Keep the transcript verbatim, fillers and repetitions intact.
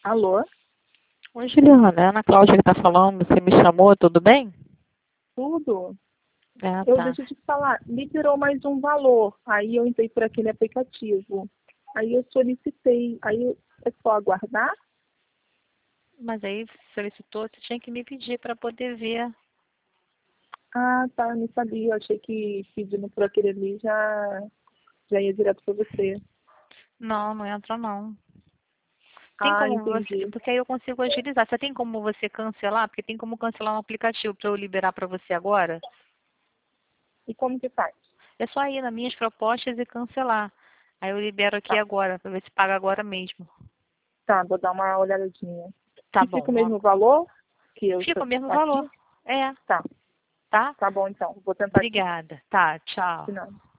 Alô? Oi, Juliana, é a Ana Cláudia que tá falando. Você me chamou, tudo bem? Tudo? É, Eu tá. deixa eu te falar, liberou mais um valor. Aí eu entrei por aquele aplicativo. Aí eu solicitei. Aí é só aguardar? Mas aí solicitou, você tinha que me pedir para poder ver. Ah, tá, não sabia. Eu achei que pedindo por aquele ali já, já ia direto para você. Não, não entra não. Tem Ah, como você, entendi. porque aí eu consigo agilizar. Você tem como você cancelar? Porque tem como cancelar um aplicativo para eu liberar para você agora? E como que faz? É só ir nas minhas propostas e cancelar. Aí eu libero aqui Tá, agora, para ver se paga agora mesmo. tá, vou dar uma olhadinha. Tá E fica o bom, ó. mesmo valor que eu Fica o mesmo valor. aqui? É, Tá, tá? tá bom então. Vou tentar aqui. Obrigada. Tá, tchau. Se não.